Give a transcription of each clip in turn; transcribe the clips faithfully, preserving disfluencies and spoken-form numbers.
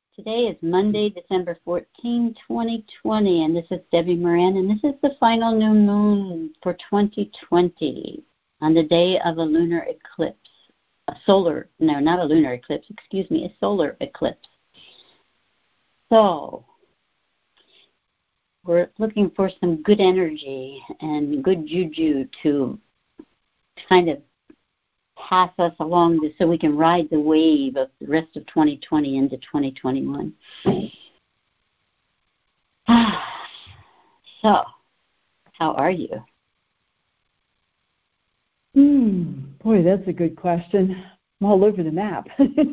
Today is Monday, December fourteenth, twenty twenty, and this is Debbie Moran, and this is the final new moon for twenty twenty on the day of a lunar eclipse. A solar, no, not a lunar eclipse, excuse me, a solar eclipse. So, we're looking for some good energy and good juju to kind of pass us along this so we can ride the wave of the rest of twenty twenty into twenty twenty-one. So, how are you? Hmm, boy, that's a good question. I'm all over the map.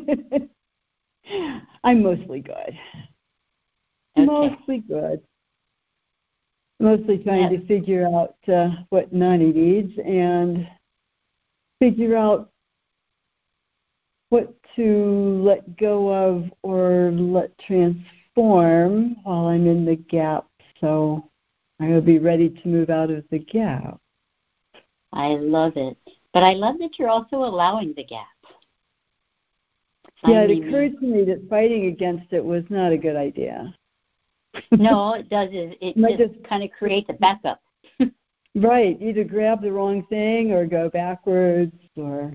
I'm mostly good. Okay. Mostly good. Mostly trying Yes. to figure out uh, what Nani needs and figure out what to let go of or let transform while I'm in the gap. So I will be ready to move out of the gap. I love it. But I love that you're also allowing the gap. Yeah, it Finding occurred to me that fighting against it was not a good idea. No, it does. It, it Might just, just- kind of creates a backup. Right, either grab the wrong thing or go backwards or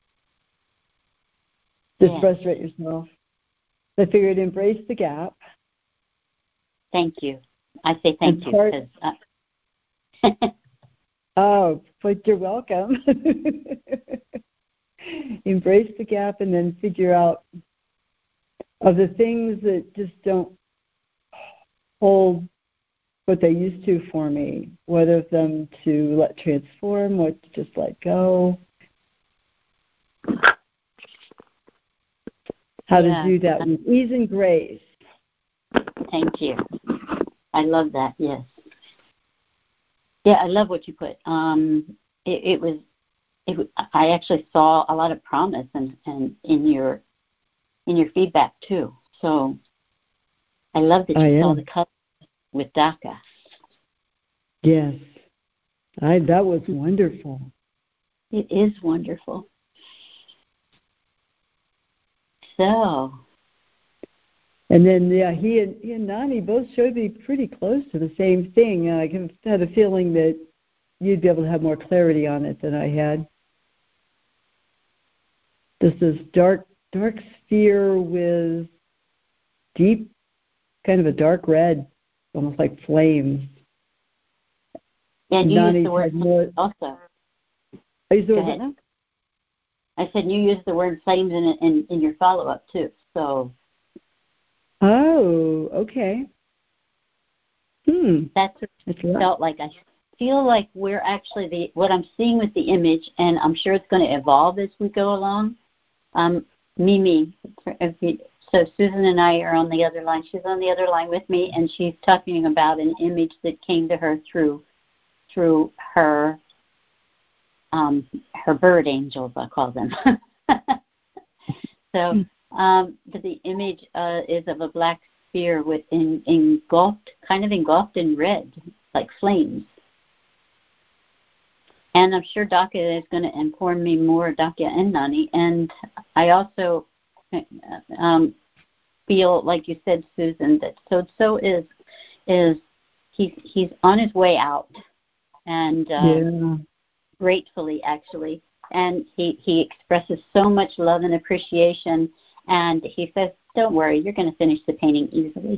just Yes. frustrate yourself. I figured embrace the gap. Thank you. I say thank And you. part- 'Cause, uh, Oh, but you're welcome. Embrace the gap and then figure out of the things that just don't hold what they used to for me, what of them to let transform, what to just let go. How Yeah. to do that with ease and grace. Thank you. I love that. Yes. Yeah, I love what you put. Um, it, it was. It, was- I actually saw a lot of promise and and in your in your feedback too. So I love that you I saw am. the color with DACA. Yes. I that was wonderful. It is wonderful. So And then yeah, he and, he and Nani both showed me pretty close to the same thing. I kind of had a feeling that you'd be able to have more clarity on it than I had. This is dark, dark sphere with deep, kind of a dark red, almost like flames. and you Nani used the word had more. also. I used the Go word ahead. what now? I said you used the word flames in in, in your follow up too. So Oh, okay. Hmm. that's what That's it right. felt like. I feel like we're actually the what I'm seeing with the image, and I'm sure it's going to evolve as we go along. Um, Mimi, if you, so Susan and I are on the other line. She's on the other line with me, and she's talking about an image that came to her through through her um, her bird angels, I call them. So, um, but the image uh, is of a black sphere with in, engulfed, kind of engulfed in red, like flames. And I'm sure Daka is going to inform me more, Daka and Nani. And I also um, feel, like you said, Susan, that so so is is he's he's on his way out, and uh, Yeah. gratefully actually, and he he expresses so much love and appreciation, and he says, "Don't worry, you're going to finish the painting easily."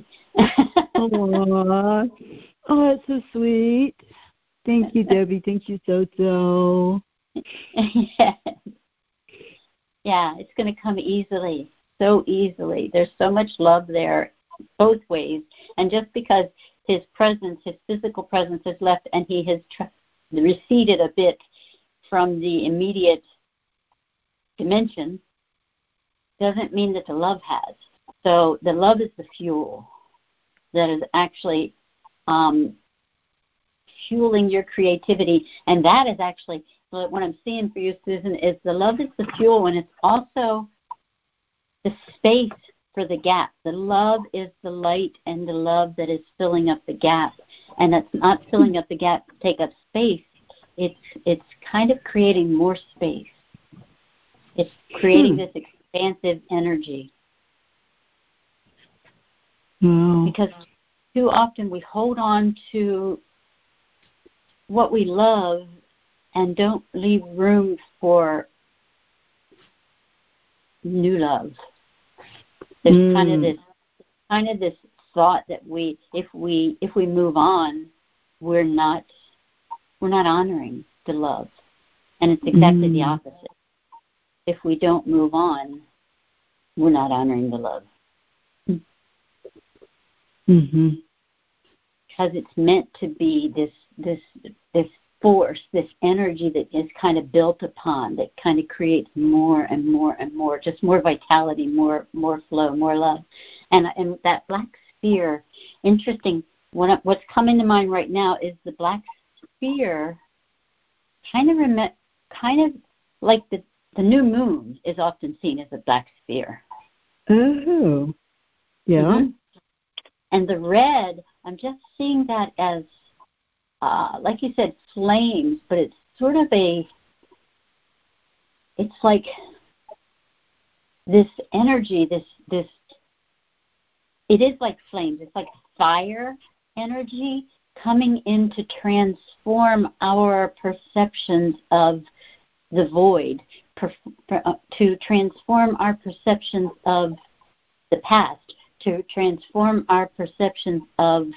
Aww. Oh, that's so sweet. Thank you, Debbie. Thank you, So-So. Yeah. Yeah, it's going to come easily, so easily. There's so much love there, both ways. And just because his presence, his physical presence has left and he has tr- receded a bit from the immediate dimension, doesn't mean that the love has. So the love is the fuel that is actually um, fueling your creativity. And that is actually what I'm seeing for you, Susan, is the love is the fuel, and it's also the space for the gap. The love is the light and the love that is filling up the gap. And that's not filling up the gap to take up space. It's it's kind of creating more space. It's creating Hmm. this expansive energy. Wow. Because too often we hold on to what we love and don't leave room for new love. There's mm. kind of this kind of this thought that we if we if we move on, we're not we're not honoring the love. And it's exactly mm. the opposite. If we don't move on, we're not honoring the love. Mm-hmm. Because it's meant to be this this this force, this energy that is kind of built upon, that kind of creates more and more and more, just more vitality, more more flow, more love. And and that black sphere, interesting, what, what's coming to mind right now is the black sphere kind of rem- kind of like the, the new moon is often seen as a black sphere. Oh, yeah. Mm-hmm. And the red, I'm just seeing that as, uh, like you said, flames, but it's sort of a, it's like this energy, this, this, it is like flames. It's like fire energy coming in to transform our perceptions of the void, per, per, uh, to transform our perceptions of the past, to transform our perceptions of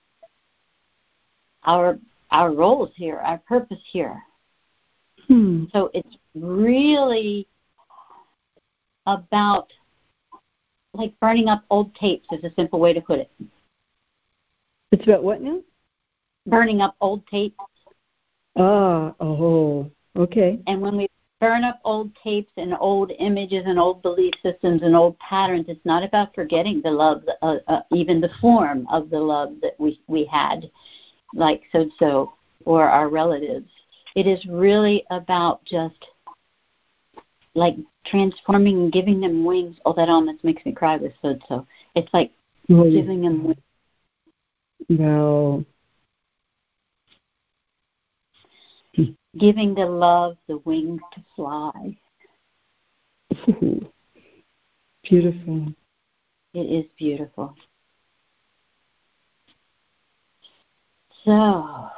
our our roles here, our purpose here. Hmm. So it's really about like burning up old tapes is a simple way to put it. It's about what now? Burning up old tapes. Ah, oh, okay. And when we burn up old tapes and old images and old belief systems and old patterns, it's not about forgetting the love, uh, uh, even the form of the love that we, we had, like so-so or our relatives. It is really about just like transforming and giving them wings. Oh, that almost makes me cry with so-so. It's like oh, giving them wings. No. Giving the love the wings to fly. Beautiful. It is beautiful. So,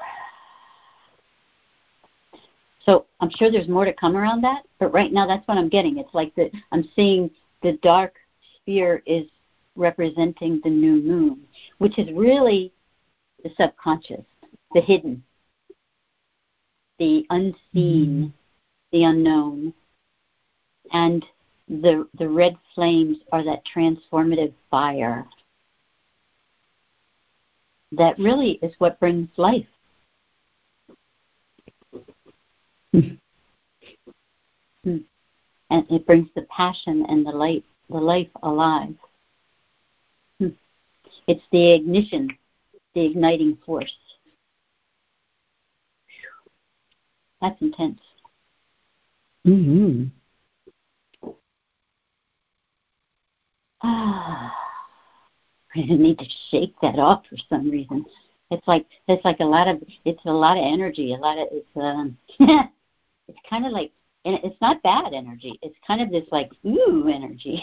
so I'm sure there's more to come around that, but right now that's what I'm getting. It's like that I'm seeing the dark sphere is representing the new moon, which is really the subconscious, the hidden, the unseen, mm-hmm. the unknown. And the the red flames are that transformative fire that really is what brings life. And it brings the passion and the light, the life alive. It's the ignition, the igniting force. That's intense. Mm-hmm. Ah, I need to shake that off for some reason. It's like it's like a lot of it's a lot of energy. A lot of it's um, it's kind of like, and it's not bad energy. It's kind of this like ooh energy,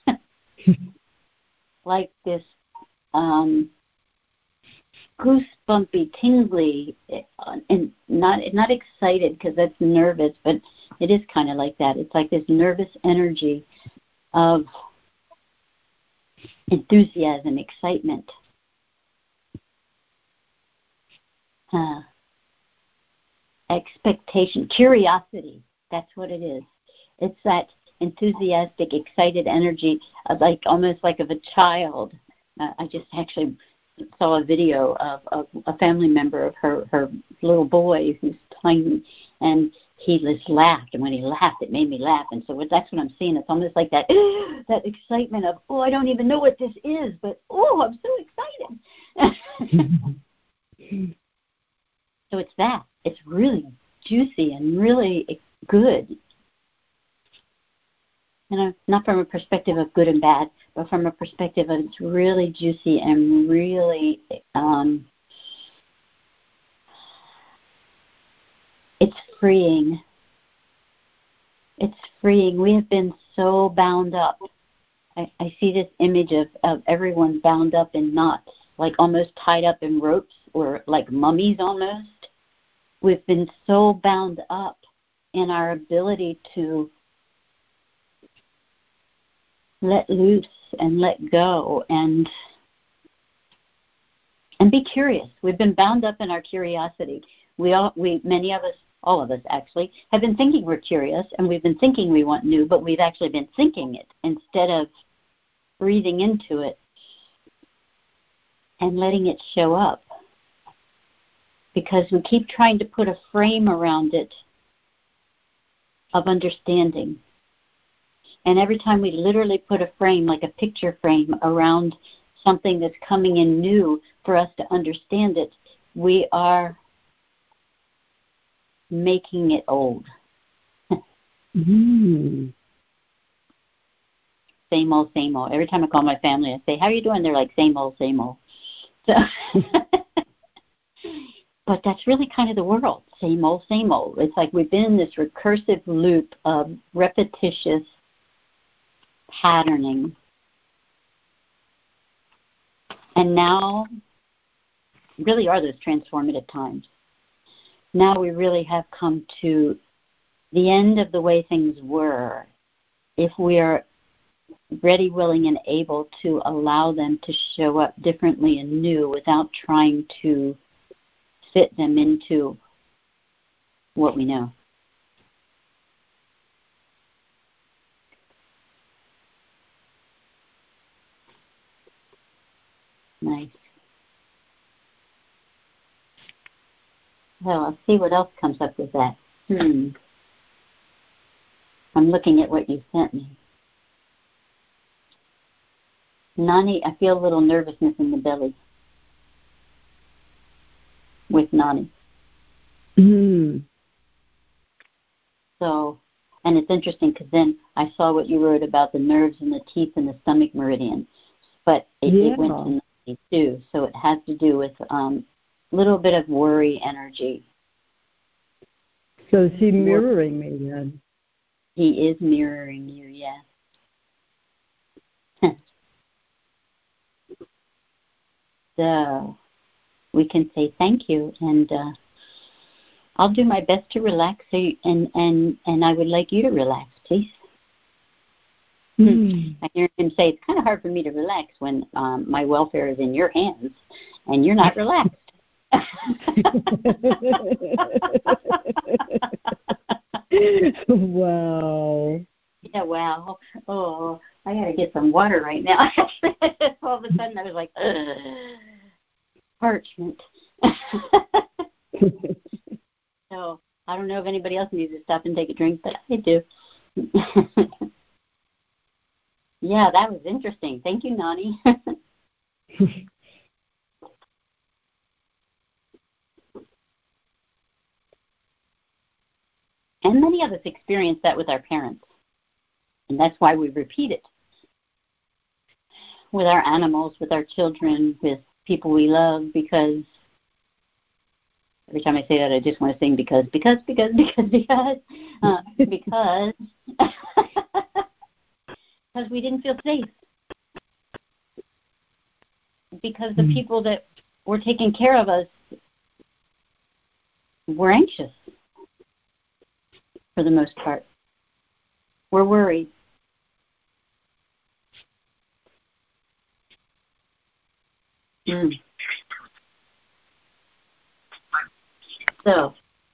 like this um, goosebumpy, tingly, and not not excited because that's nervous, but it is kind of like that. It's like this nervous energy of enthusiasm, excitement. Uh, expectation, curiosity. That's what it is. It's that enthusiastic, excited energy, of like almost like of a child. Uh, I just actually saw a video of, of a family member of her, her little boy who's playing, and he just laughed, and when he laughed, it made me laugh. And so that's what I'm seeing. It's almost like that that excitement of, oh, I don't even know what this is, but, oh, I'm so excited. So it's that. It's really juicy and really good. You know, not from a perspective of good and bad, but from a perspective of it's really juicy and really, um, it's freeing. It's freeing. We have been so bound up. I, I see this image of, of everyone bound up in knots, like almost tied up in ropes or like mummies almost. We've been so bound up in our ability to let loose and let go and and be curious. We've been bound up in our curiosity. We all, we, many of us, all of us actually, have been thinking we're curious, and we've been thinking we want new, but we've actually been thinking it instead of breathing into it and letting it show up. Because we keep trying to put a frame around it of understanding. And every time we literally put a frame, like a picture frame, around something that's coming in new for us to understand it, we are making it old. Mm. Same old, same old. Every time I call my family, I say, how are you doing? They're like, same old, same old. So, but that's really kind of the world. Same old, same old. It's like we've been in this recursive loop of repetitious patterning. And now really are those transformative times. Now we really have come to the end of the way things were. If we are ready, willing, and able to allow them to show up differently and new without trying to fit them into what we know. Nice. Well, let's see what else comes up with that. Hmm. I'm looking at what you sent me. Nani, I feel a little nervousness in the belly with Nani. Mm. So, and it's interesting because then I saw what you wrote about the nerves in the teeth and the stomach meridian, but it, yeah. it went to Nani too. So it has to do with a um, little bit of worry energy. So is he mirroring me then? He is mirroring you, yes. So we can say thank you, and uh, I'll do my best to relax, so you, and, and, and I would like you to relax, please. Mm. I hear him say, it's kind of hard for me to relax when um, my welfare is in your hands, and you're not relaxed. Wow. Yeah, wow. Oh, I got to get some water right now. All of a sudden I was like, ugh, parchment. So I don't know if anybody else needs to stop and take a drink, but I do. Yeah, that was interesting. Thank you, Nani. And many of us experience that with our parents. And that's why we repeat it. With our animals, with our children, with people we love, because every time I say that, I just want to sing because, because, because, because, because, uh, because, because we didn't feel safe. Because the people that were taking care of us were anxious, for the most part. We're worried. Mm. So,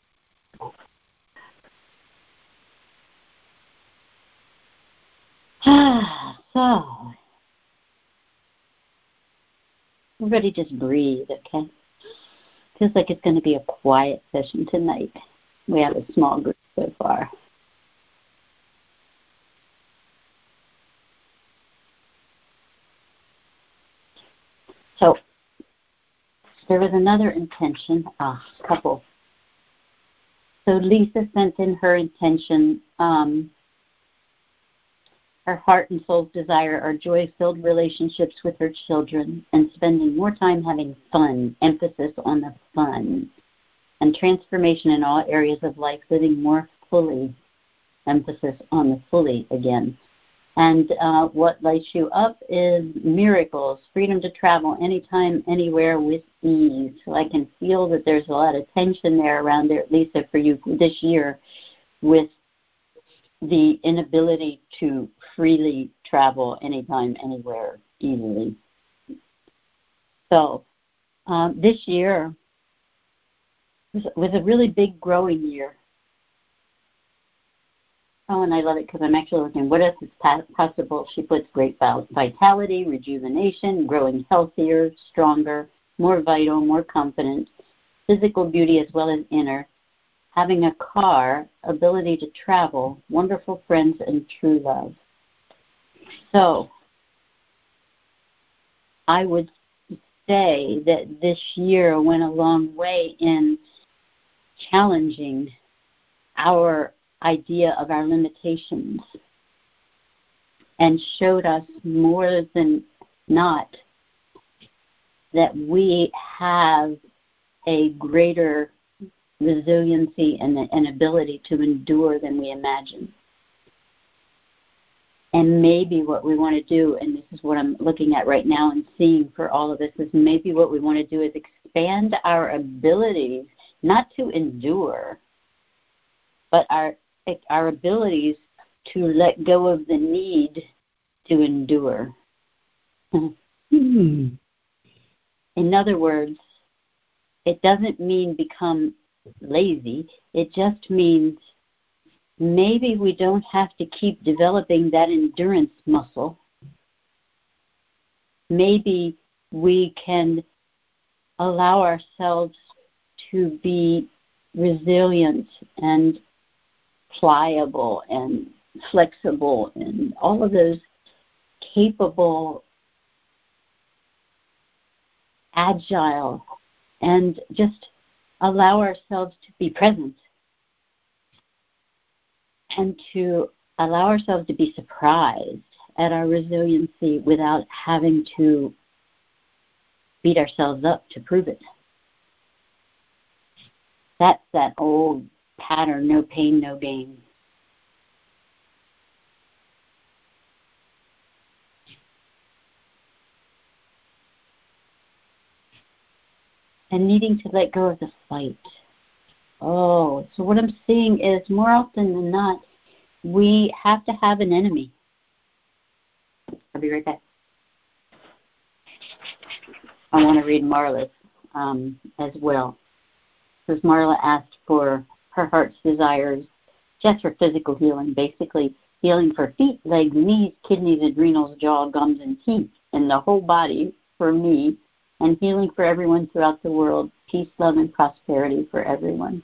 so, everybody just breathe, okay? Feels like it's going to be a quiet session tonight. We have a small group so far. So, there was another intention, a uh, couple. So Lisa sent in her intention. Um, her heart and soul's desire are joy-filled relationships with her children and spending more time having fun, emphasis on the fun, and transformation in all areas of life, living more fully, emphasis on the fully again. And uh, what lights you up is miracles, freedom to travel anytime, anywhere with ease. So I can feel that there's a lot of tension there around there, Lisa, for you this year with the inability to freely travel anytime, anywhere, easily. So um, this year was, was a really big growing year. Oh, and I love it because I'm actually looking, what else is possible? She puts great vitality, rejuvenation, growing healthier, stronger, more vital, more confident, physical beauty as well as inner, having a car, ability to travel, wonderful friends, and true love. So I would say that this year went a long way in challenging our idea of our limitations and showed us more than not that we have a greater resiliency and an ability to endure than we imagine. And maybe what we want to do, and this is what I'm looking at right now and seeing for all of us, is maybe what we want to do is expand our abilities, not to endure, but our our abilities to let go of the need to endure. Mm-hmm. In other words, it doesn't mean become lazy. It just means maybe we don't have to keep developing that endurance muscle. Maybe we can allow ourselves to be resilient and pliable and flexible and all of those capable, agile, and just allow ourselves to be present and to allow ourselves to be surprised at our resiliency without having to beat ourselves up to prove it. That's that old pattern, no pain, no gain. And needing to let go of the fight. Oh, so what I'm seeing is more often than not, we have to have an enemy. I'll be right back. I want to read Marla's um, as well. Because Marla asked for her heart's desires, just for physical healing, basically healing for feet, legs, knees, kidneys, adrenals, jaw, gums, and teeth, and the whole body for me, and healing for everyone throughout the world, peace, love, and prosperity for everyone.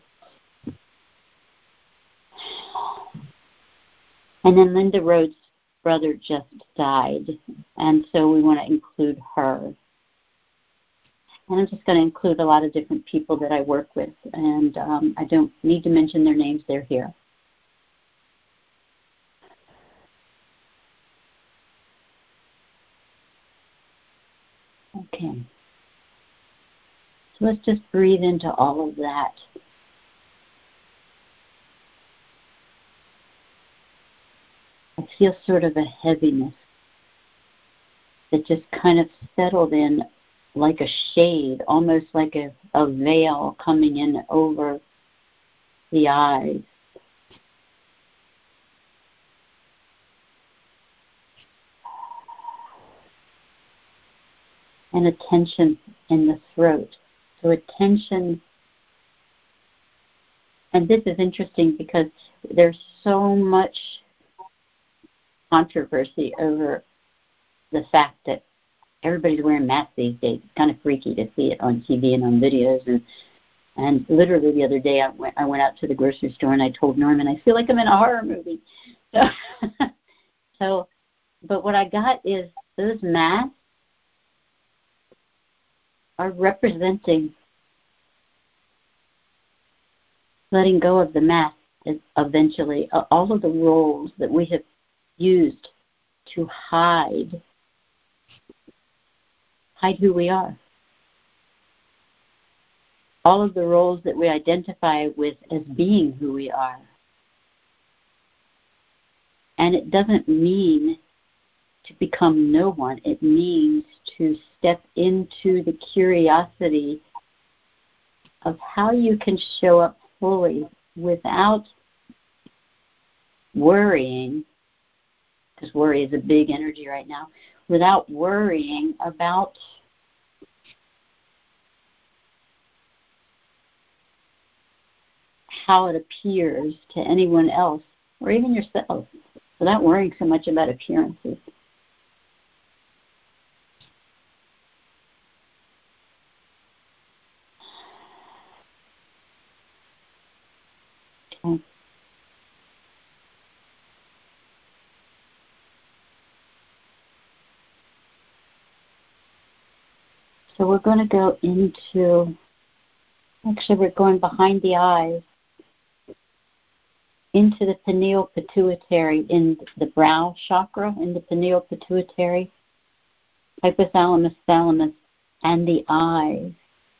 And then Linda Rhodes' brother just died, and so we want to include her. And I'm just going to include a lot of different people that I work with, and um, I don't need to mention their names, they're here. Okay. So let's just breathe into all of that. I feel sort of a heaviness that just kind of settled in like a shade, almost like a, a veil coming in over the eyes. And a tension in the throat. So a tension, and this is interesting because there's so much controversy over the fact that everybody's wearing masks these days. It's kind of freaky to see it on T V and on videos. And and literally the other day I went, I went out to the grocery store and I told Norman, I feel like I'm in a horror movie. So, so but what I got is those masks are representing letting go of the mask eventually, all of the roles that we have used to hide hide who we are. All of the roles that we identify with as being who we are. And it doesn't mean to become no one. It means to step into the curiosity of how you can show up fully without worrying, because worry is a big energy right now, without worrying about how it appears to anyone else or even yourself, without worrying so much about appearances. Okay. So we're going to go into, actually we're going behind the eyes, into the pineal pituitary, in the brow chakra, in the pineal pituitary, hypothalamus, thalamus, and the eyes,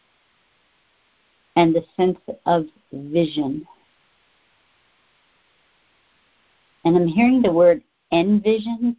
and the sense of vision. And I'm hearing the word envision,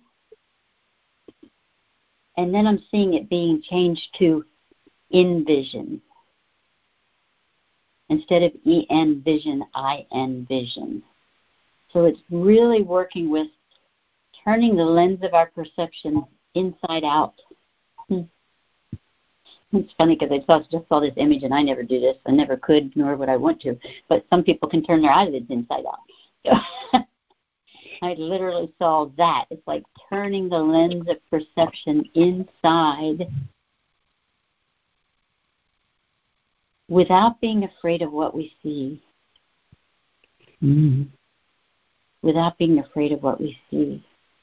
and then I'm seeing it being changed to envision. Instead of E-N vision, I-N vision. So it's really working with turning the lens of our perception inside out. Hmm. It's funny because I saw, just saw this image, and I never do this. I never could, nor would I want to. But some people can turn their eyelids inside out. I literally saw that. It's like turning the lens of perception inside without being afraid of what we see. Mm-hmm. Without being afraid of what we see.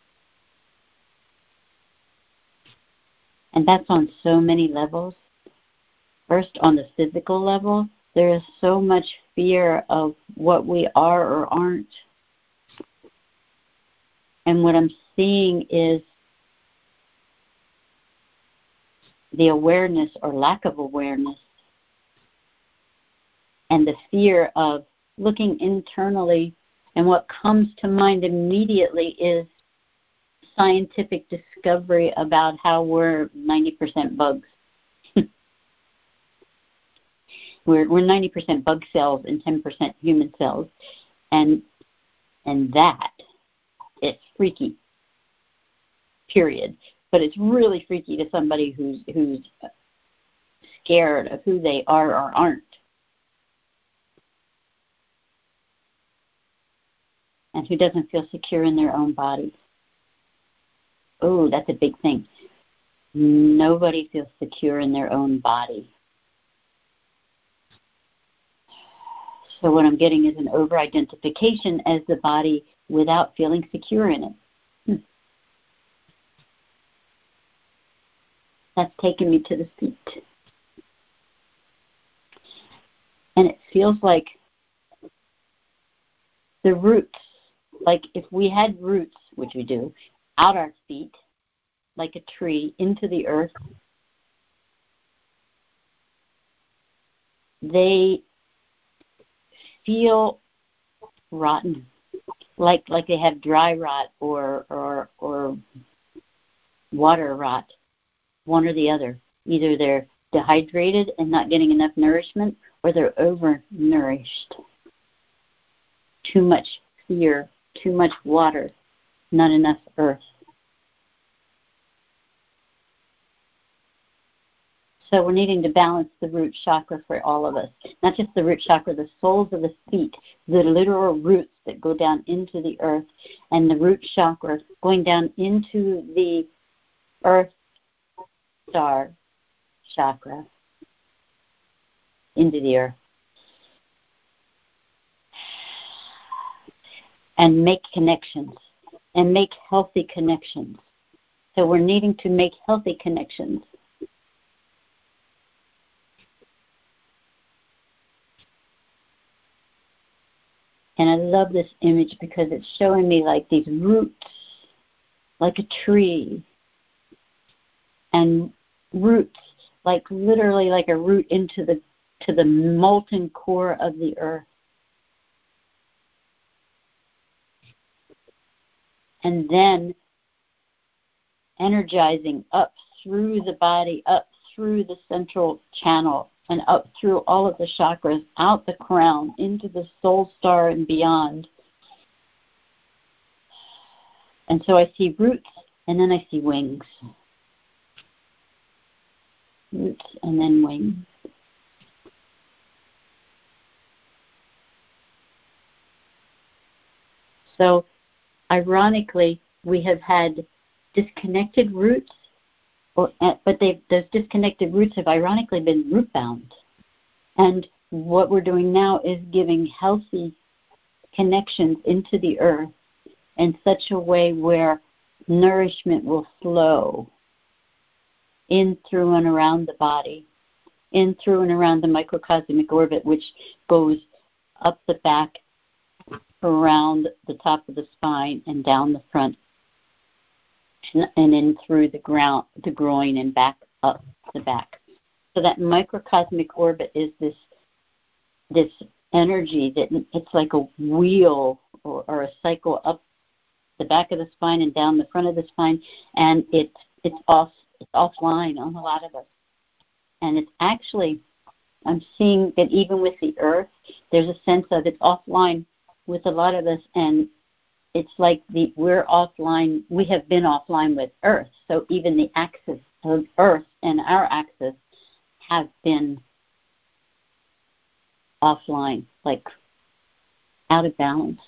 And that's on so many levels. First, on the physical level, there is so much fear of what we are or aren't. And what I'm seeing is the awareness or lack of awareness and the fear of looking internally. And what comes to mind immediately is scientific discovery about how we're ninety percent bugs. we're we're ninety percent bug cells and ten percent human cells. And and that, it's freaky, period. But it's really freaky to somebody who's who's scared of who they are or aren't. And who doesn't feel secure in their own body. Oh, that's a big thing. Nobody feels secure in their own body. So what I'm getting is an over-identification as the body without feeling secure in it. Hmm. That's taken me to the feet. And it feels like the roots, like if we had roots, which we do, out our feet, like a tree, into the earth, they feel rotten, like like they have dry rot or or or water rot, one or the other. Either they're dehydrated and not getting enough nourishment, or they're overnourished. Too much fear, too much water, not enough earth. So we're needing to balance the root chakra for all of us. Not just the root chakra, the soles of the feet, the literal roots that go down into the earth, and the root chakra going down into the earth star chakra, into the earth. And make connections, and make healthy connections. So we're needing to make healthy connections. And I love this image because it's showing me like these roots, like a tree, and roots, like literally like a root into the to the molten core of the earth. and then energizing up through the body, up through the central channel, and up through all of the chakras, out the crown, into the soul star and beyond. And so I see roots, and then I see wings. Roots and then wings. So, ironically, we have had disconnected roots, or, but they've, those disconnected roots have ironically been root-bound. And what we're doing now is giving healthy connections into the earth in such a way where nourishment will flow in, through, and around the body, in, through, and around the microcosmic orbit, which goes up the back, around the top of the spine, and down the front, and, and in through the ground, the groin, and back up the back. So that microcosmic orbit is this this energy that it's like a wheel or, or a cycle up the back of the spine and down the front of the spine, and it's it's off it's offline on a lot of us. And it's actually, I'm seeing that even with the earth, there's a sense of it's offline with a lot of us, and it's like the we're offline, we have been offline with earth, so even the axis of earth and our axis have been offline, like out of balance,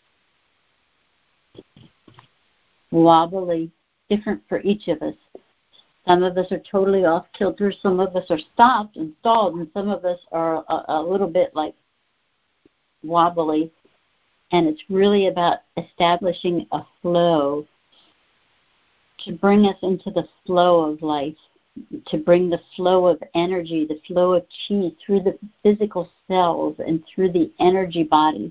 wobbly, different for each of us. Some of us are totally off kilter, some of us are stopped and stalled, and some of us are a, a little bit like wobbly. And it's really about establishing a flow to bring us into the flow of life, to bring the flow of energy, the flow of chi through the physical cells and through the energy bodies.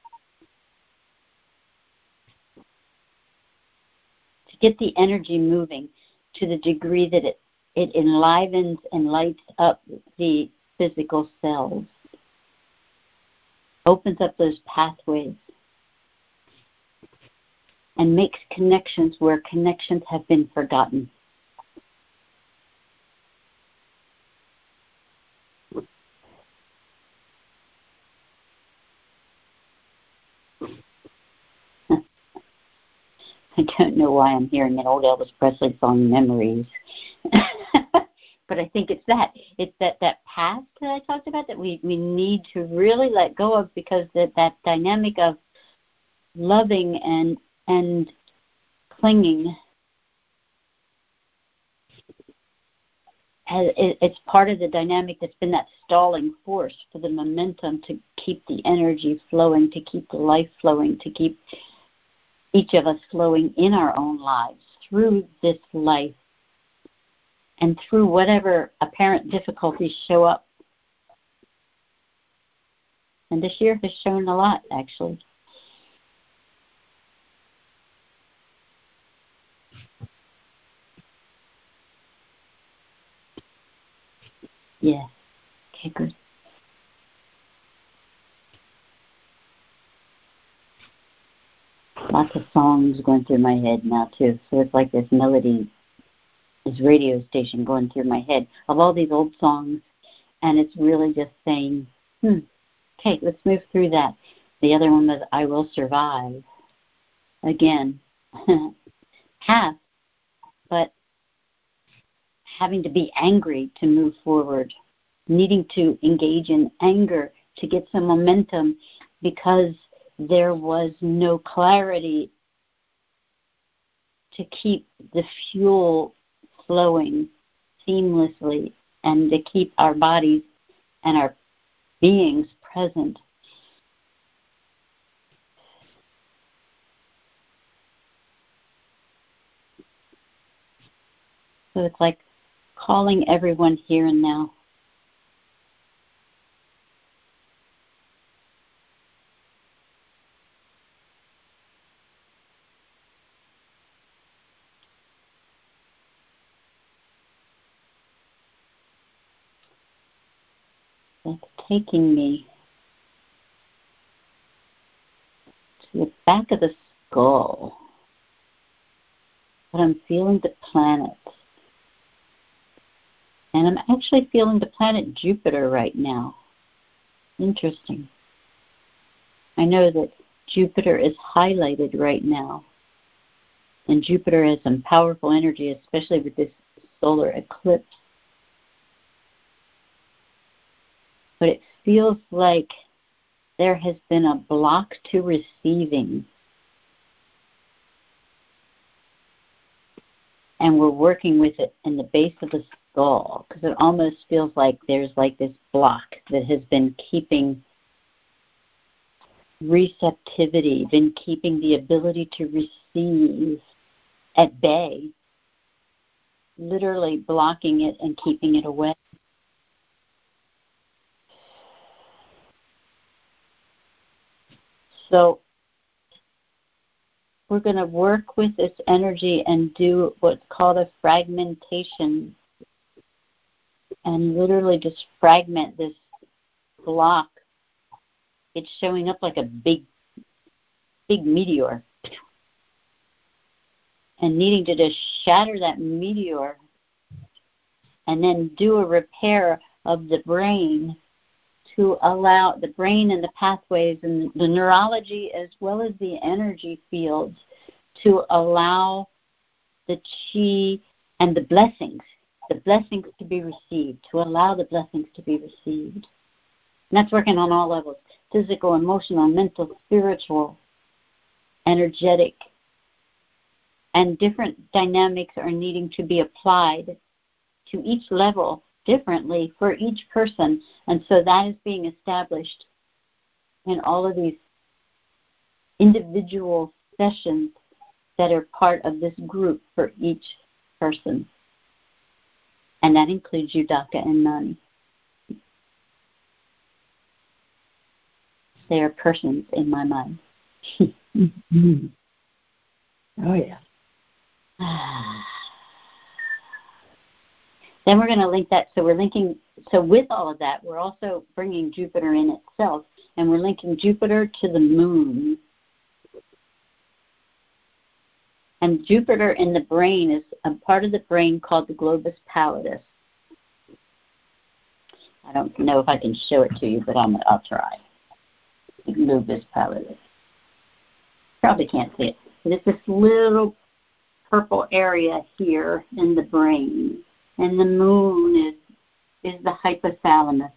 To get the energy moving to the degree that it, it enlivens and lights up the physical cells. Opens up those pathways and makes connections where connections have been forgotten. I don't know why I'm hearing an old Elvis Presley song, Memories. But I think it's that. It's that, that past that I talked about that we, we need to really let go of, because that, that dynamic of loving and and clinging, it's part of the dynamic that's been that stalling force for the momentum to keep the energy flowing, to keep the life flowing, to keep each of us flowing in our own lives through this life, and through whatever apparent difficulties show up. And this year has shown a lot, actually. Yeah. Okay, good. Lots of songs going through my head now, too. So it's like this melody, this radio station going through my head of all these old songs, and it's really just saying, hmm, okay, let's move through that. The other one was I Will Survive. Again, half, but having to be angry to move forward, needing to engage in anger to get some momentum because there was no clarity to keep the fuel flowing seamlessly and to keep our bodies and our beings present. So it's like calling everyone here and now. It's taking me to the back of the skull. but I'm feeling the planets. And I'm actually feeling the planet Jupiter right now. Interesting. I know that Jupiter is highlighted right now. And Jupiter has some powerful energy, especially with this solar eclipse. But it feels like there has been a block to receiving. And we're working with it in the base of the skull, because it almost feels like there's like this block that has been keeping receptivity, been keeping the ability to receive at bay, literally blocking it and keeping it away. So we're going to work with this energy and do what's called a fragmentation, and literally just fragment this block. It's showing up like a big, big meteor, and needing to just shatter that meteor and then do a repair of the brain to allow the brain and the pathways and the neurology as well as the energy fields to allow the chi and the blessings, the blessings to be received, to allow the blessings to be received. And that's working on all levels, physical, emotional, mental, spiritual, energetic. And different dynamics are needing to be applied to each level differently for each person. And so that is being established in all of these individual sessions that are part of this group for each person. And that includes you, Daka and Nani. They are persons in my mind. Mm-hmm. Oh, yeah. Then we're going to link that. So we're linking, so with all of that, we're also bringing Jupiter in itself, and we're linking Jupiter to the moon. And Jupiter in the brain is a part of the brain called the globus pallidus. I don't know if I can show it to you, but I'm, I'll try. The globus pallidus. Probably can't see it. But it's this little purple area here in the brain. And the moon is, is the hypothalamus.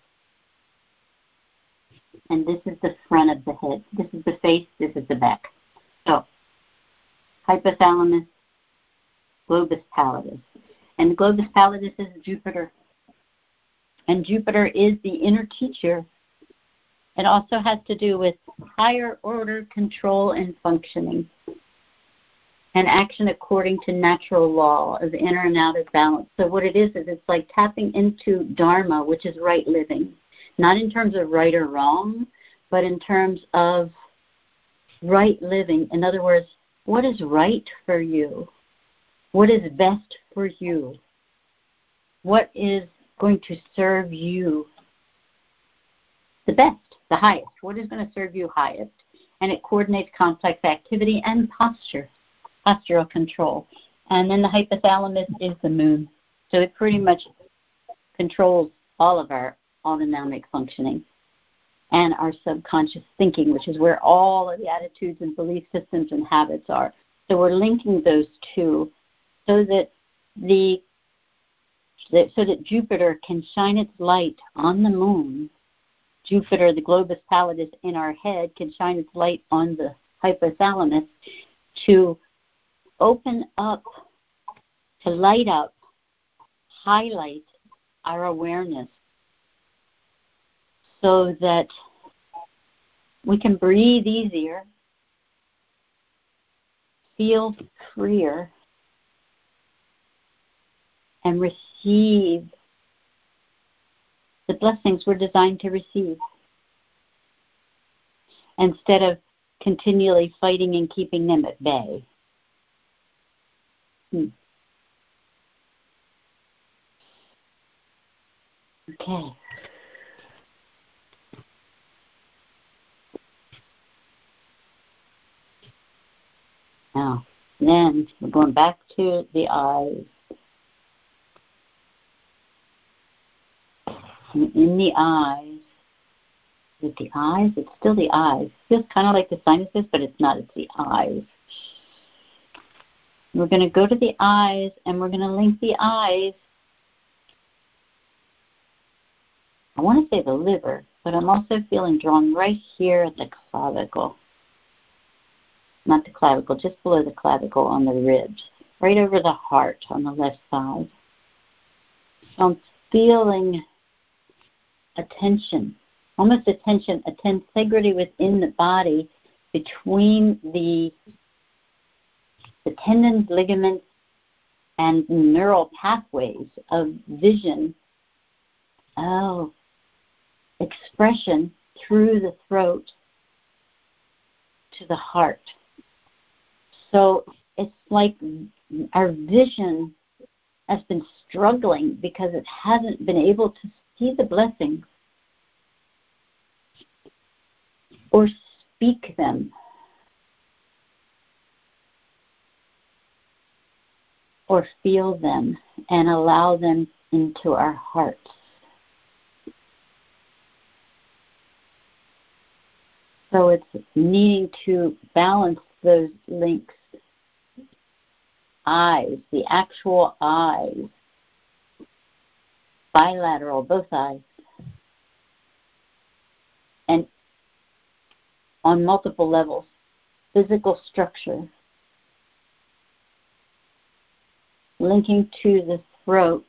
And this is the front of the head. This is the face, this is the back. So, hypothalamus, globus pallidus. And the globus pallidus is Jupiter. And Jupiter is the inner teacher. It also has to do with higher order control and functioning, and action according to natural law of inner and outer balance. So what it is, is it's like tapping into Dharma, which is right living. Not in terms of right or wrong, but in terms of right living. In other words, what is right for you? What is best for you? What is going to serve you the best, the highest? What is going to serve you highest? And it coordinates complex activity and posture. Postural control. And then the hypothalamus is the moon. So it pretty much controls all of our autonomic functioning and our subconscious thinking, which is where all of the attitudes and belief systems and habits are. So we're linking those two so that the that, so that Jupiter can shine its light on the moon. Jupiter, the globus pallidus in our head, can shine its light on the hypothalamus to open up, to light up, highlight our awareness so that we can breathe easier, feel freer, and receive the blessings we're designed to receive, instead of continually fighting and keeping them at bay. Hmm. Okay. Now, and then we're going back to the eyes. And in the eyes, with the eyes, it's still the eyes. It feels kind of like the sinuses, but it's not. It's the eyes. We're going to go to the eyes, and we're going to link the eyes. I want to say the liver, but I'm also feeling drawn right here at the clavicle. Not the clavicle, just below the clavicle on the ribs. Right over the heart on the left side. So I'm feeling attention, almost attention, a tensegrity within the body between the, the tendons, ligaments, and neural pathways of vision. Oh, expression through the throat to the heart. So it's like our vision has been struggling because it hasn't been able to see the blessings or speak them or feel them and allow them into our hearts. So it's needing to balance those links. Eyes, the actual eyes, bilateral, both eyes, and on multiple levels, physical structure, linking to the throat,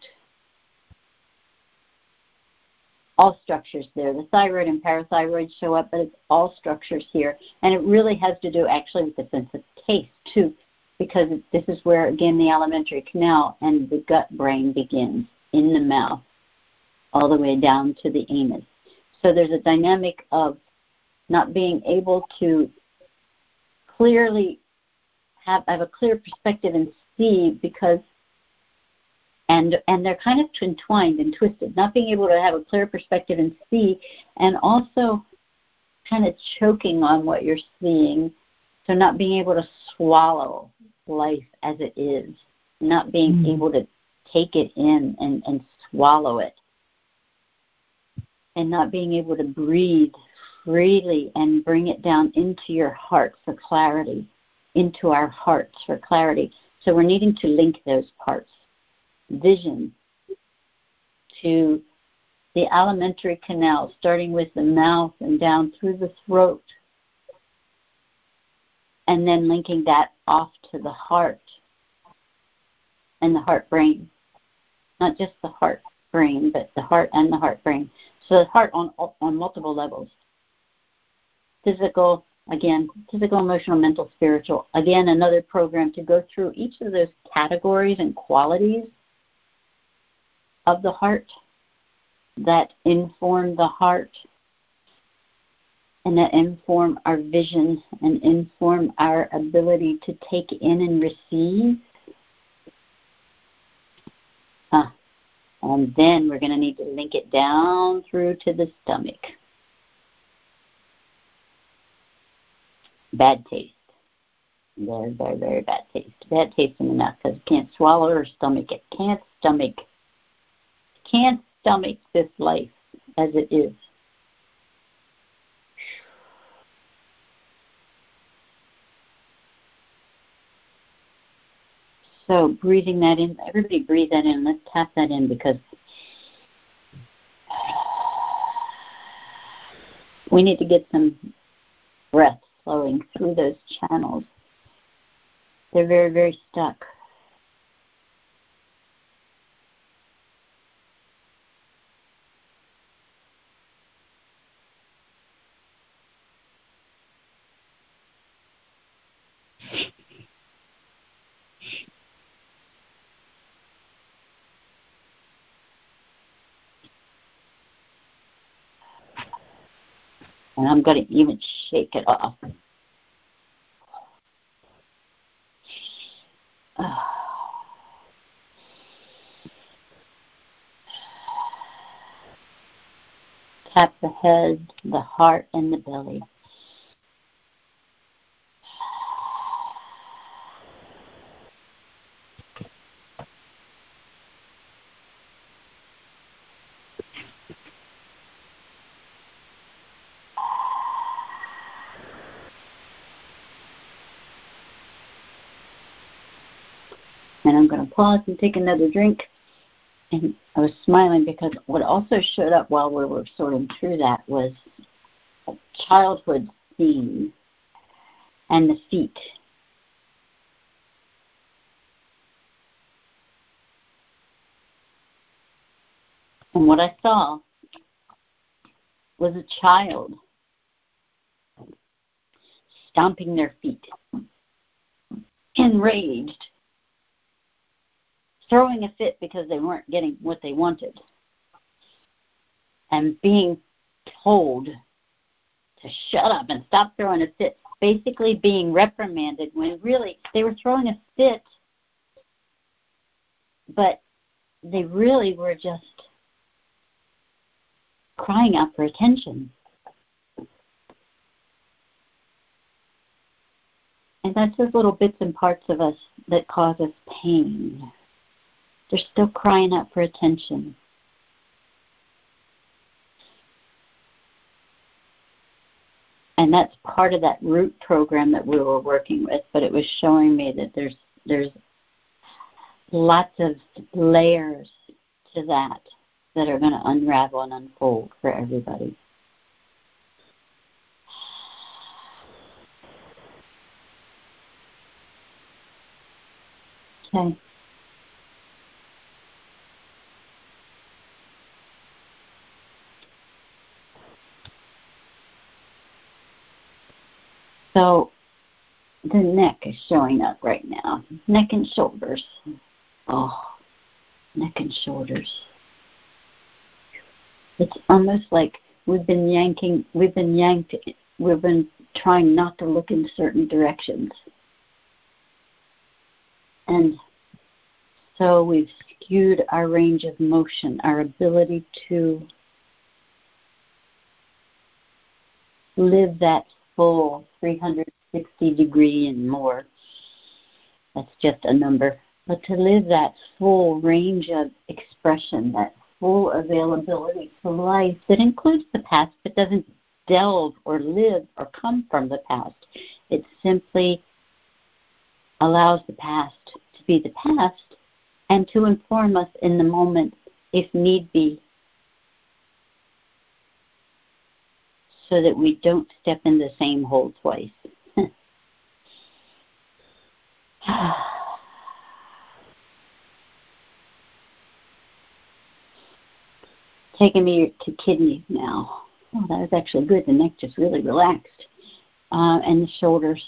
all structures there. The thyroid and parathyroid show up, but it's all structures here. And it really has to do actually with the sense of taste, too, because this is where, again, the alimentary canal and the gut brain begins, in the mouth, all the way down to the anus. So there's a dynamic of not being able to clearly have, have a clear perspective and see because And and they're kind of entwined and twisted, not being able to have a clear perspective and see, and also kind of choking on what you're seeing, so not being able to swallow life as it is, not being mm-hmm. able to take it in and, and swallow it, and not being able to breathe freely and bring it down into your heart for clarity, into our hearts for clarity. So we're needing to link those parts. Vision to the alimentary canal, starting with the mouth and down through the throat, and then linking that off to the heart and the heart brain. Not just the heart brain, but the heart and the heart brain. So the heart on on multiple levels. Physical, again, physical, emotional, mental, spiritual. Again, another program to go through each of those categories and qualities of the heart that inform the heart and that inform our vision and inform our ability to take in and receive. Huh. And then we're going to need to link it down through to the stomach. Bad taste. Very, very, very bad taste. Bad taste in the mouth because it can't swallow or stomach it. Can't stomach Can't stomach this life as it is. So breathing that in, everybody breathe that in. Let's tap that in because we need to get some breath flowing through those channels. They're very, very stuck. And I'm going to even shake it off. Tap the head, the heart, and the belly. And I'm going to pause and take another drink. And I was smiling because what also showed up while we were sorting through that was a childhood scene and the feet. And what I saw was a child stomping their feet, enraged, throwing a fit because they weren't getting what they wanted, and being told to shut up and stop throwing a fit, basically being reprimanded when really they were throwing a fit, but they really were just crying out for attention. And that's those little bits and parts of us that cause us pain. They're still crying out for attention. And that's part of that root program that we were working with, but it was showing me that there's there's lots of layers to that that are going to unravel and unfold for everybody. Okay. So the neck is showing up right now. Neck and shoulders. Oh, neck and shoulders. It's almost like we've been yanking, we've been yanked, we've been trying not to look in certain directions. And so we've skewed our range of motion, our ability to live that full three hundred sixty degree and more. That's just a number. But to live that full range of expression, that full availability to life that includes the past but doesn't delve or live or come from the past. It simply allows the past to be the past and to inform us in the moment if need be, so that we don't step in the same hole twice. Taking me to kidneys now. Oh, that was actually good. The neck just really relaxed. Uh, and the shoulders.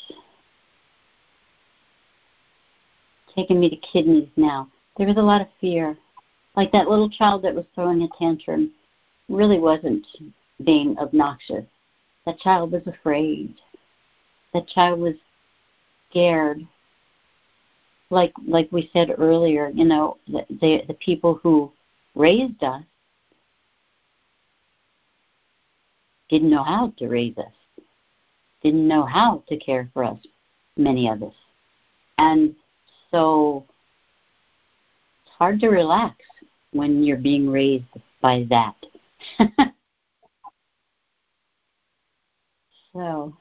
Taking me to kidneys now. There was a lot of fear. Like that little child that was throwing a tantrum really wasn't being obnoxious. That child was afraid. That child was scared. Like like we said earlier, you know, the, the, the people who raised us didn't know how to raise us, didn't know how to care for us, many of us. And so it's hard to relax when you're being raised by that. So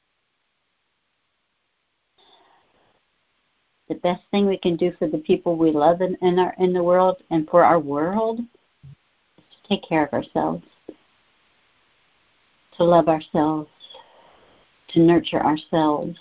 the best thing we can do for the people we love in, in, our, in the world and for our world is to take care of ourselves, to love ourselves, to nurture ourselves.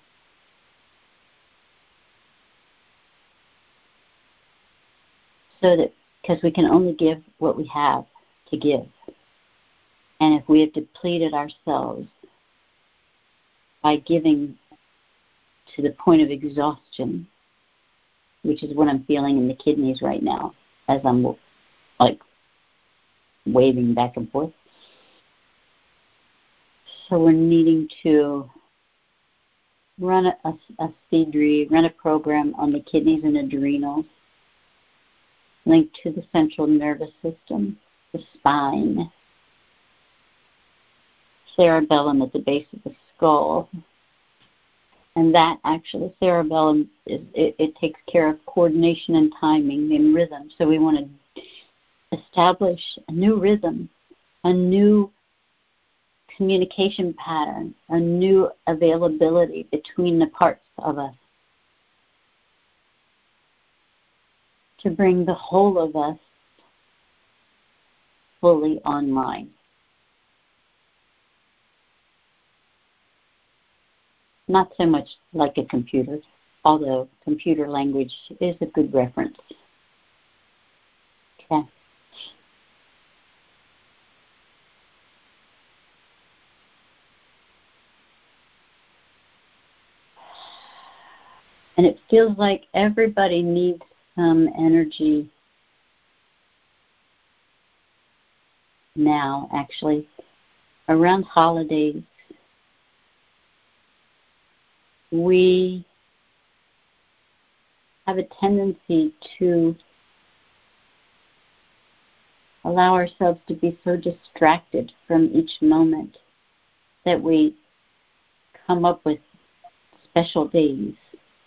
So that, because we can only give what we have to give. And if we have depleted ourselves by giving to the point of exhaustion, which is what I'm feeling in the kidneys right now as I'm like waving back and forth. So we're needing to run a, a, a C D R I, run a program on the kidneys and adrenals, linked to the central nervous system, the spine, cerebellum at the base of the skull. And that actually, cerebellum, is, it, it takes care of coordination and timing and rhythm. So we want to establish a new rhythm, a new communication pattern, a new availability between the parts of us. to bring the whole of us fully online. Not so much like a computer, although computer language is a good reference. Okay. And it feels like everybody needs some energy now, actually, around holidays. We have a tendency to allow ourselves to be so distracted from each moment that we come up with special days.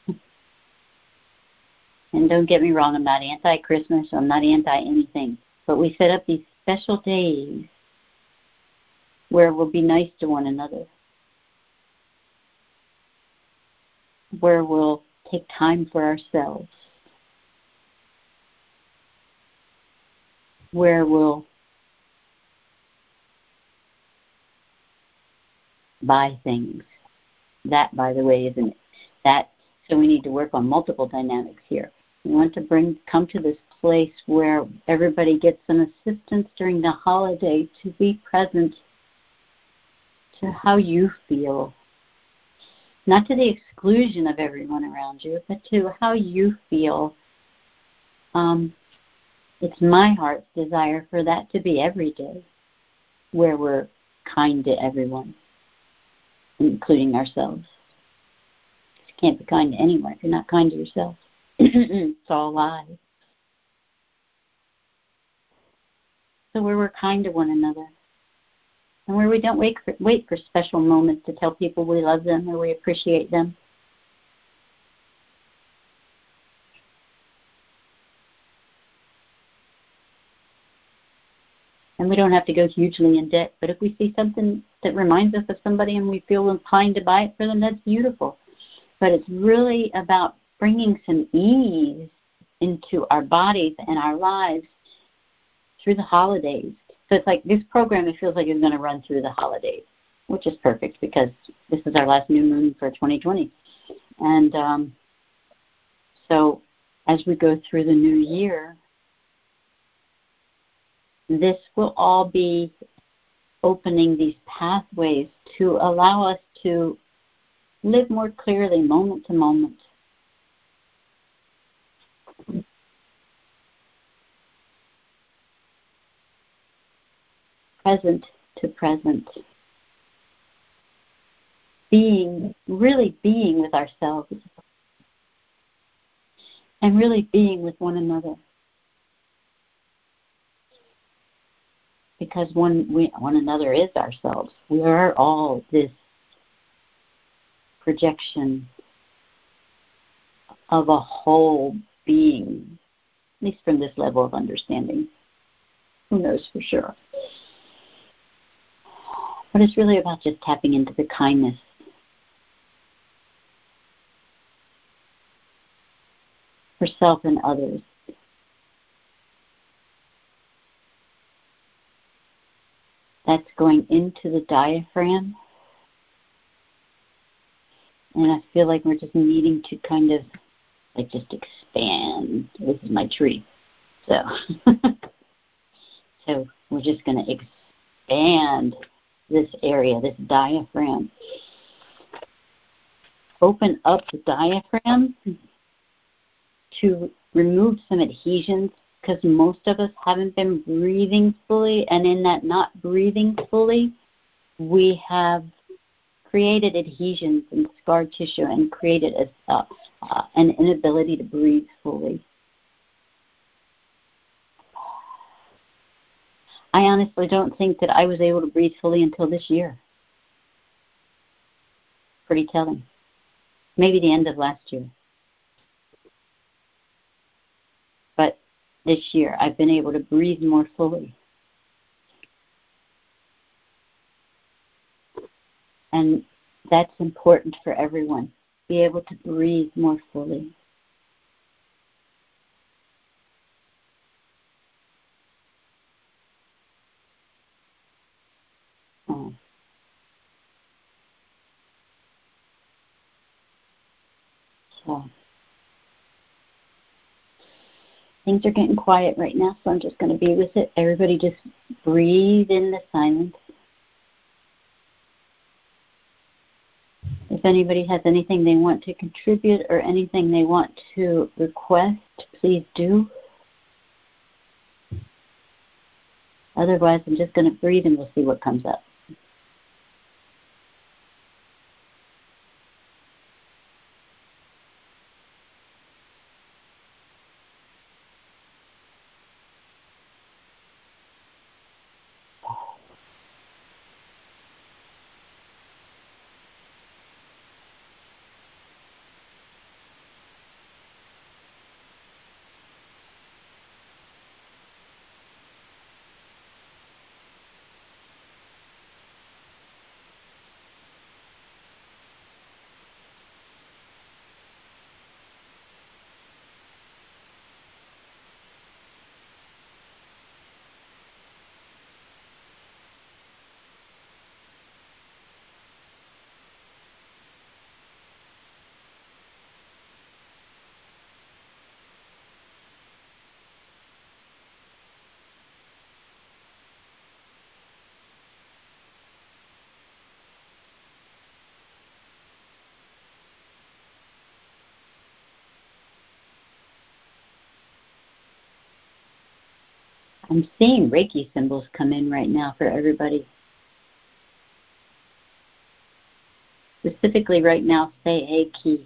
And don't get me wrong, I'm not anti-Christmas, I'm not anti-anything, but we set up these special days where we'll be nice to one another, where we'll take time for ourselves, where we'll buy things. That, by the way, isn't it? That, so we need to work on multiple dynamics here. We want to bring come to this place where everybody gets some assistance during the holiday to be present to how you feel. Not to the exclusion of everyone around you, but to how you feel. Um, it's my heart's desire for that to be every day, where we're kind to everyone, including ourselves. You can't be kind to anyone if you're not kind to yourself. It's all lies. So where we're kind to one another, and where we don't wait for, wait for special moments to tell people we love them or we appreciate them. And we don't have to go hugely in debt, but if we see something that reminds us of somebody and we feel inclined to buy it for them, that's beautiful. But it's really about bringing some ease into our bodies and our lives through the holidays. So it's like this program, it feels like it's going to run through the holidays, which is perfect because this is our last new moon for twenty twenty. And um, so as we go through the new year, this will all be opening these pathways to allow us to live more clearly moment to moment. Present to present. Being, really being with ourselves. And really being with one another. Because one, we, one another is ourselves. We are all this projection of a whole being, at least from this level of understanding. Who knows for sure? But it's really about just tapping into the kindness. For self and others. That's going into the diaphragm. And I feel like we're just needing to kind of, like, just expand. This is my tree. So, so we're just going to expand this area, this diaphragm. Open up the diaphragm to remove some adhesions, because most of us haven't been breathing fully, and in that not breathing fully, we have created adhesions and scar tissue and created a, uh, uh, an inability to breathe fully. I honestly don't think that I was able to breathe fully until this year. Pretty telling. Maybe the end of last year. But this year, I've been able to breathe more fully. And that's important for everyone. Be able to breathe more fully. So things are getting quiet right now, so I'm just going to be with it. Everybody just breathe in the silence. If anybody has anything they want to contribute or anything they want to request, please do. Otherwise, I'm just going to breathe and we'll see what comes up. I'm seeing Reiki symbols come in right now for everybody. Specifically right now, say Eiki.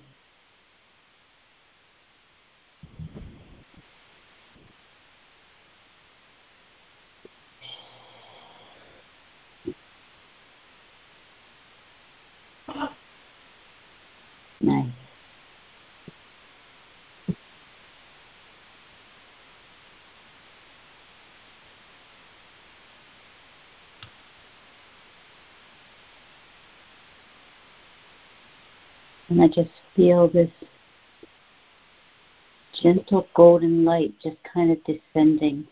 Nice. And I just feel this gentle golden light just kind of descending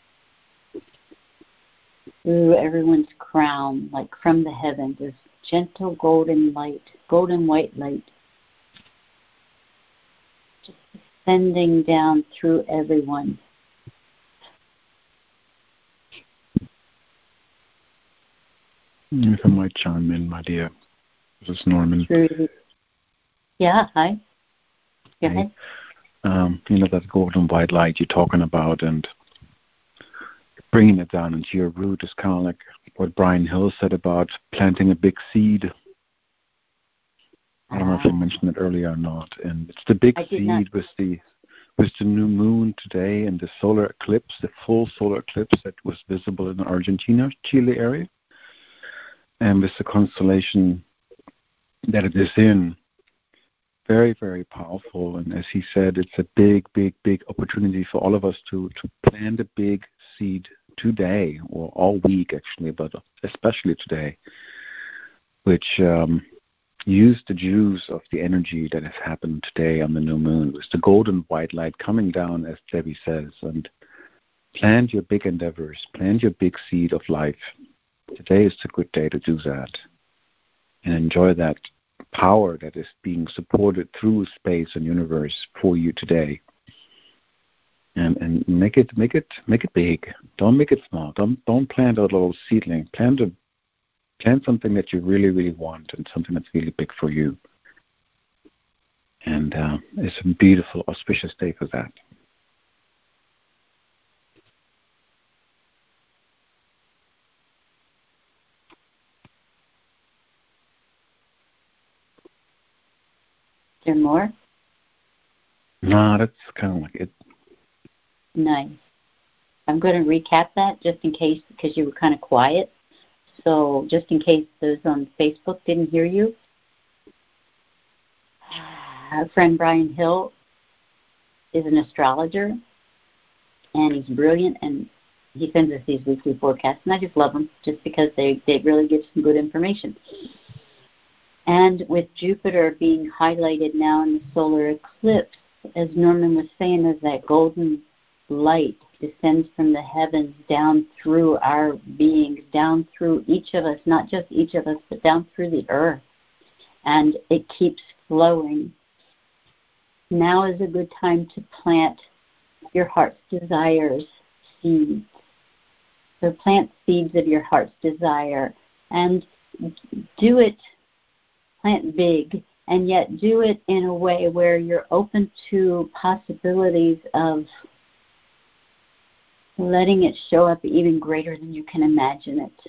through everyone's crown, like from the heavens, this gentle golden light, golden white light, just descending down through everyone. If I might chime in, my dear, this is Norman. Through Yeah, hi. Go ahead. Um, you know, that golden white light you're talking about and bringing it down into your root is kind of like what Brian Hill said about planting a big seed. I don't know if I mentioned it earlier or not. And it's the big seed not. with the with the new moon today and the solar eclipse, the full solar eclipse that was visible in the Argentina, Chile area. And with the constellation that it is in, very, very powerful. And as he said, it's a big, big, big opportunity for all of us to, to plant a big seed today, or all week actually, but especially today, which um, use the juice of the energy that has happened today on the new moon, with the golden white light coming down, as Debbie says, and plant your big endeavors, plant your big seed of life. Today is a good day to do that and enjoy that power that is being supported through space and universe for you today, and and make it make it make it big. Don't make it small. Don't don't plant a little seedling. Plant a plant something that you really really want and something that's really big for you. And uh, it's a beautiful auspicious day for that. Is there more? No, that's kind of like it. Nice. I'm going to recap that just in case, because you were kind of quiet. So just in case those on Facebook didn't hear you. Our friend Brian Hill is an astrologer, and he's brilliant, and he sends us these weekly forecasts, and I just love them just because they, they really give some good information. And with Jupiter being highlighted now in the solar eclipse, as Norman was saying, as that golden light descends from the heavens down through our beings, down through each of us, not just each of us, but down through the earth. And it keeps flowing. now is a good time to plant your heart's desires seeds. So plant seeds of your heart's desire and do it, plant big, and yet do it in a way where you're open to possibilities of letting it show up even greater than you can imagine it.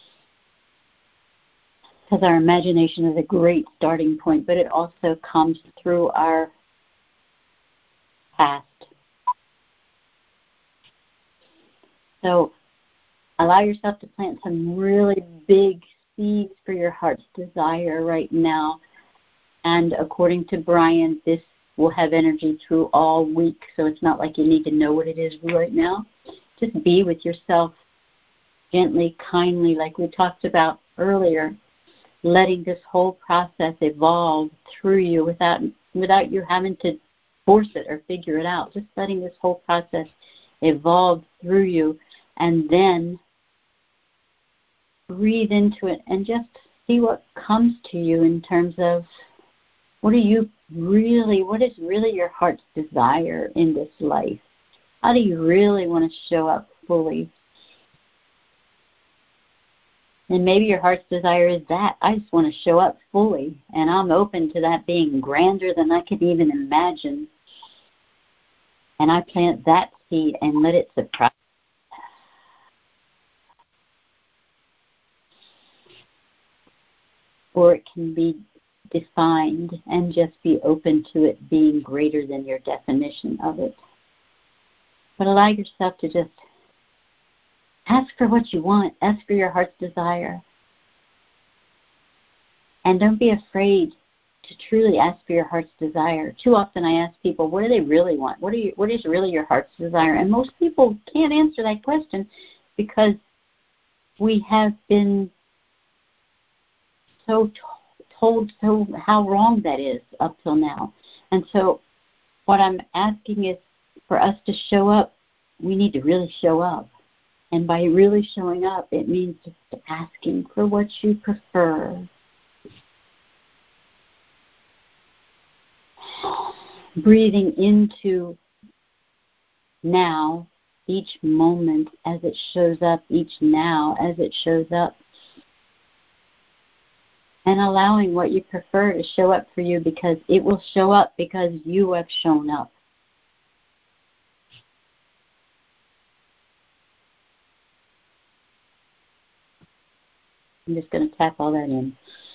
Because our imagination is a great starting point, but it also comes through our past. So allow yourself to plant some really big seeds for your heart's desire right now. And according to Brian, this will have energy through all week, so it's not like you need to know what it is right now. Just be with yourself gently, kindly, like we talked about earlier, letting this whole process evolve through you without without you having to force it or figure it out. Just letting this whole process evolve through you, and then breathe into it and just see what comes to you in terms of what are you really, what is really your heart's desire in this life? How do you really want to show up fully? And maybe your heart's desire is that. I just want to show up fully, and I'm open to that being grander than I could even imagine. And I plant that seed and let it surprise. Or it can be defined and just be open to it being greater than your definition of it. But allow yourself to just ask for what you want. Ask for your heart's desire. And don't be afraid to truly ask for your heart's desire. Too often I ask people, what do they really want? What, are you, what is really your heart's desire? And most people can't answer that question because we have been so told so how wrong that is up till now. And so what I'm asking is for us to show up, we need to really show up. And by really showing up, it means just asking for what you prefer. Breathing into now, each moment as it shows up, each now as it shows up. And allowing what you prefer to show up for you because it will show up because you have shown up. I'm just going to tap all that in.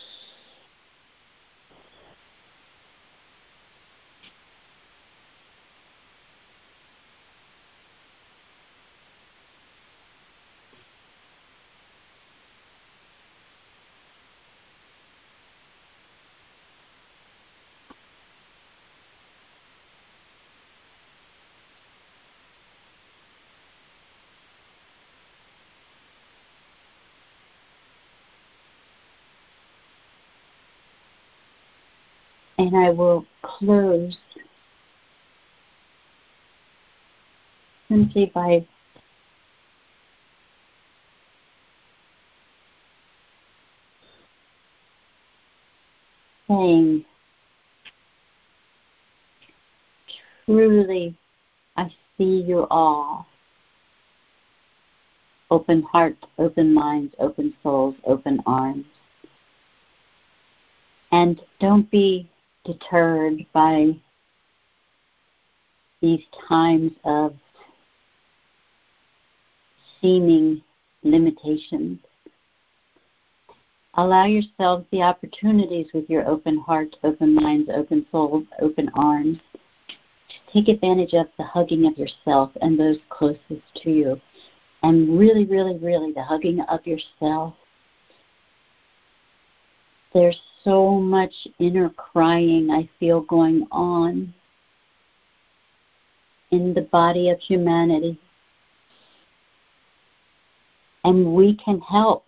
And I will close simply by saying, truly, I see you all. Open hearts, open minds, open souls, open arms. And don't be deterred by these times of seeming limitations. Allow yourselves the opportunities with your open heart, open minds, open souls, open arms. Take advantage of the hugging of yourself and those closest to you. And really, really, really the hugging of yourself. There's so much inner crying I feel going on in the body of humanity. And we can help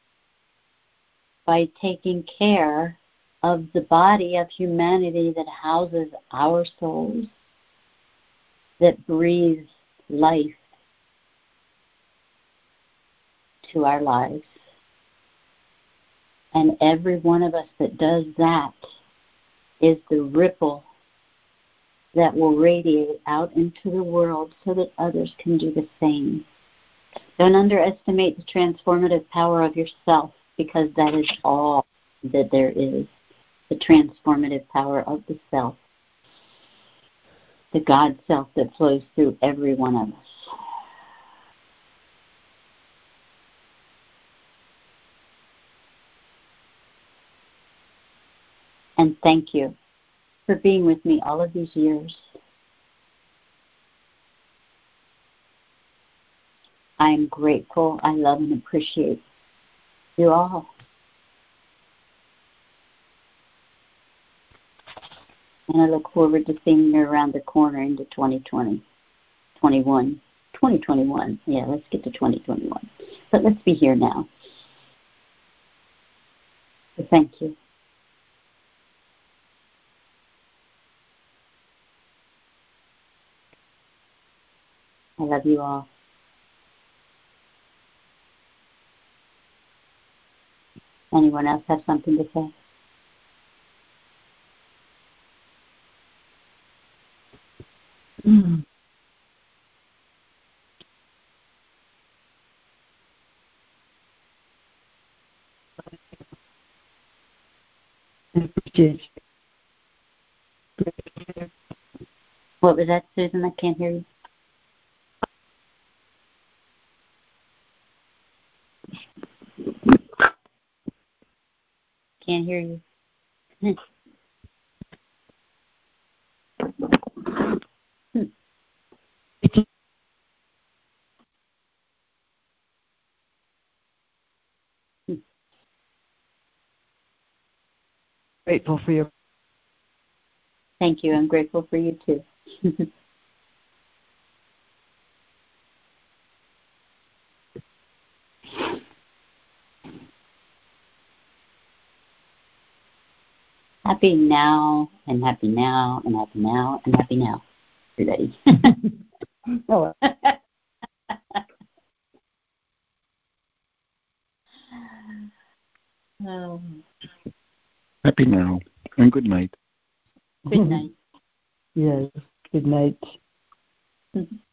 by taking care of the body of humanity that houses our souls, that breathes life to our lives. And every one of us that does that is the ripple that will radiate out into the world so that others can do the same. Don't underestimate the transformative power of yourself, because that is all that there is, the transformative power of the self, the God self that flows through every one of us. And thank you for being with me all of these years. I am grateful. I love and appreciate you all. And I look forward to seeing you around the corner into twenty twenty, twenty-one, twenty twenty-one. Yeah, let's get to twenty twenty-one. But let's be here now. So thank you. I love you all. Anyone else have something to say? Mm. I appreciate you. What was that, Susan? I can't hear you. Can't hear you. Hmm. Hmm. Grateful for your. Thank you. I'm grateful for you too. Happy now, and happy now, and happy now, and happy now, everybody. Oh. Oh. Happy now, and good night. Good night. Yes, good night. Mm-hmm.